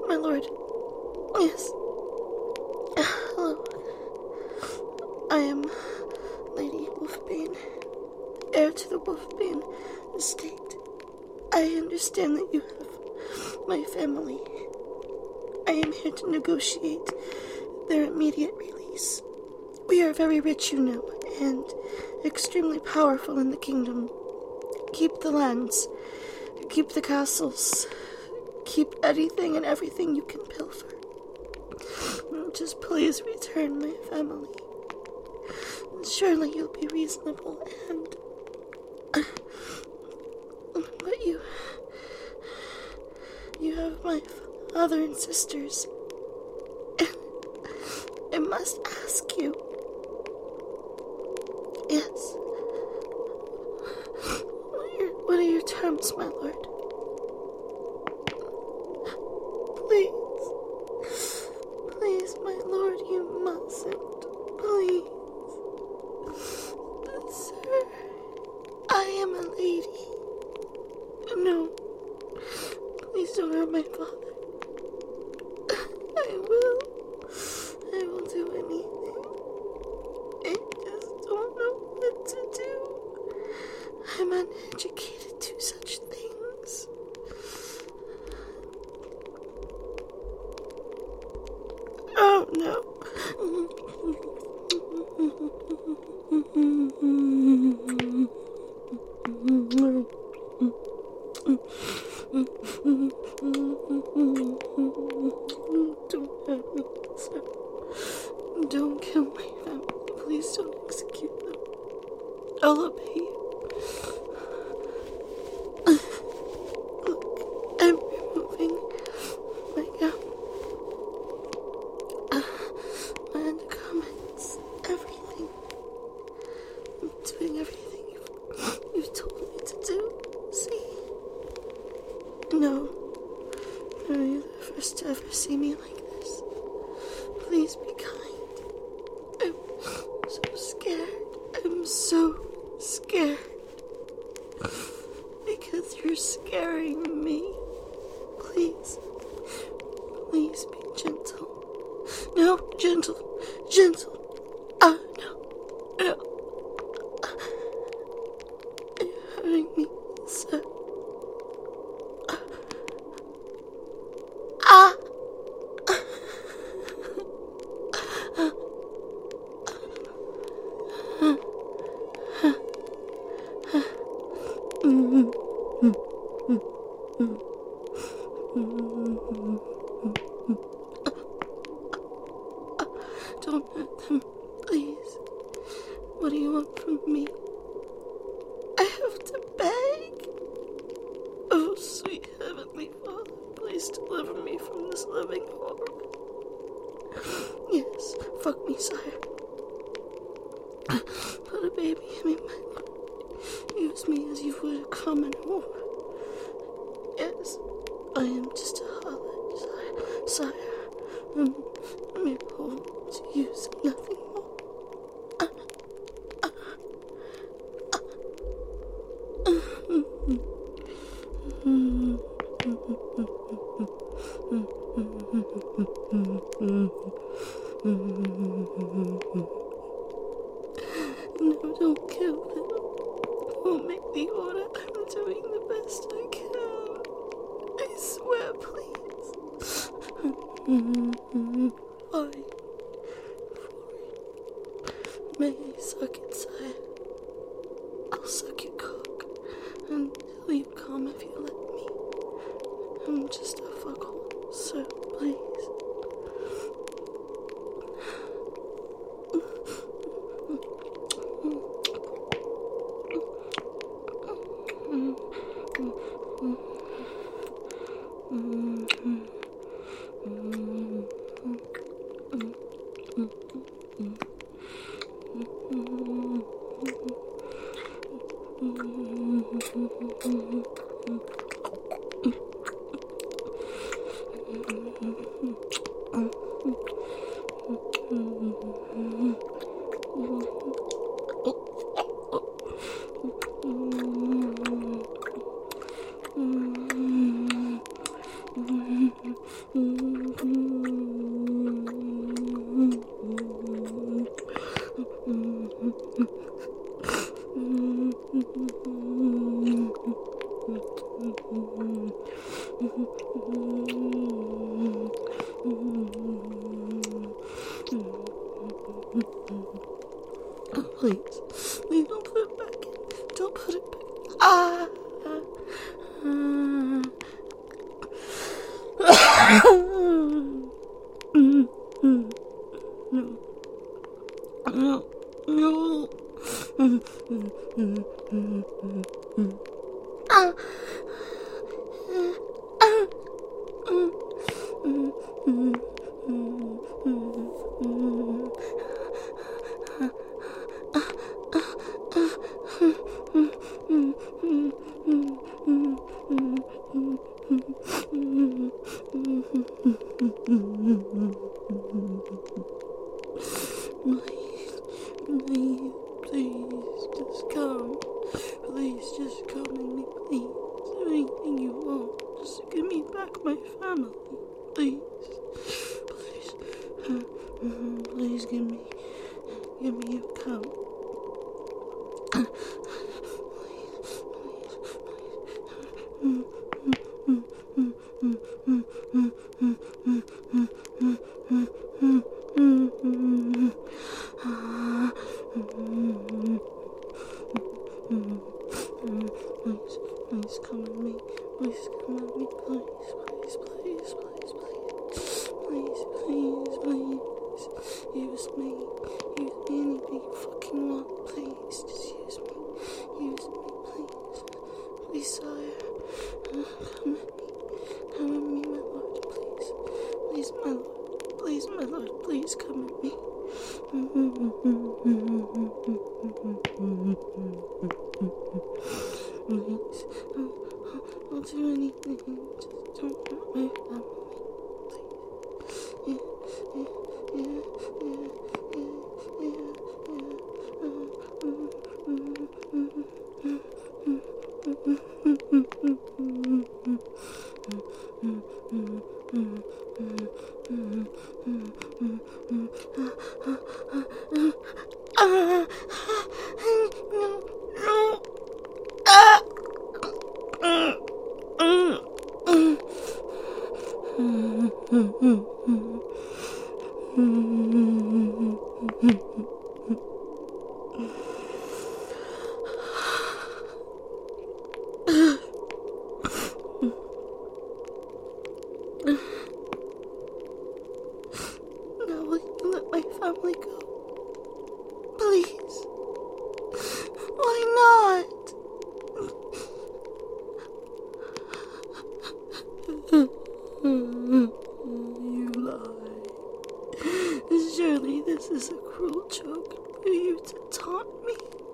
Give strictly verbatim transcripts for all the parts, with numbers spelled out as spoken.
my lord. Yes. Hello. I am Lady Wolfbane, heir to the Wolfbane estate. I understand that you have my family. I am here to negotiate their immediate release. We are very rich, you know, and extremely powerful in the kingdom. Keep the lands, keep the castles, keep anything and everything you can pilfer. Just please return my family. Surely you'll be reasonable and... But you... You have my father and sisters. And I must ask you... Yes. What are your, what are your terms, my lord? Please. Please, my lord, you mustn't. Please. Sir, I am a lady. No. Please don't hurt my father. I will. I will do anything. I just don't know what to do. I'm uneducated to such things. Oh, no. Don't hurt me, sir. Don't kill my family. Please don't execute them. I'll obey you. Look, I'm removing my gown. Uh, my undergarments, everything. I'm doing everything you've, you've told me to do. See? No. No, you're the first to ever see me like this. Please be kind. I'm so scared. I'm so scared. Because you're scaring me. Please. Please be gentle. No, gentle. Gentle. Ah, no. No. You're hurting me, sir. Ah! Don't hurt them, please. What do you want from me? I have to beg? Oh, sweet heavenly Father, please deliver me from this living horror. Yes, fuck me, sire. Put a baby in me, my lord. Use me as you would a common whore. Yes, I am just a harlot, sire. Sire, um, I'm your whore to use nothing more. Uh, uh, uh, uh, No, don't kill them. Don't make the order. I'm doing the best I can. I swear, please. Fine. May I suck it, sire? I'll suck your cock until you come if you let me. I'm just a fuckhole, so please. Please, please don't put it back in. Don't put it back. Ah. Mm. Mm. Mm. No. No. No. Mm. Mm. Mm. Mm. Mm. Ah. Ah. Mm. Mm. Mm. Mm. Please, please, just come. Please, just come with me, please. Anything you want, just give me back my family, please. Please, please give me, give me your coat. Please, please come with me. Please come with me. Please, please, please, please, please, please, please. Use me. Use me anything you fucking want. Please, just use me. Use me, please. Please, sire. Come with me. Come with me, my lord, please. Please, my lord. Please, my lord, please come with me. Please, I'll, I'll do anything. Just don't hurt my family. Please. Yeah, yeah, yeah, yeah, yeah, Now will you let my family go? Please. Why not? You lie. Surely this is a cruel joke for you to taunt me.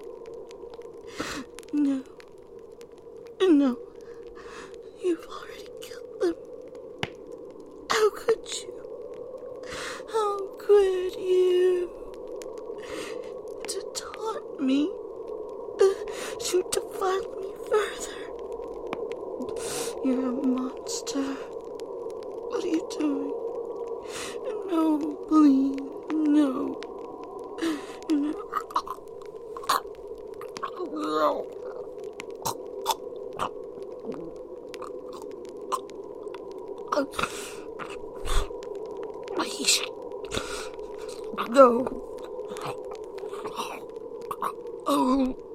No. No. You've already killed them. How could you? How could you? To taunt me? To defile me further? You're a monster. What are you doing? No, please, no. No. Please. No. Oh.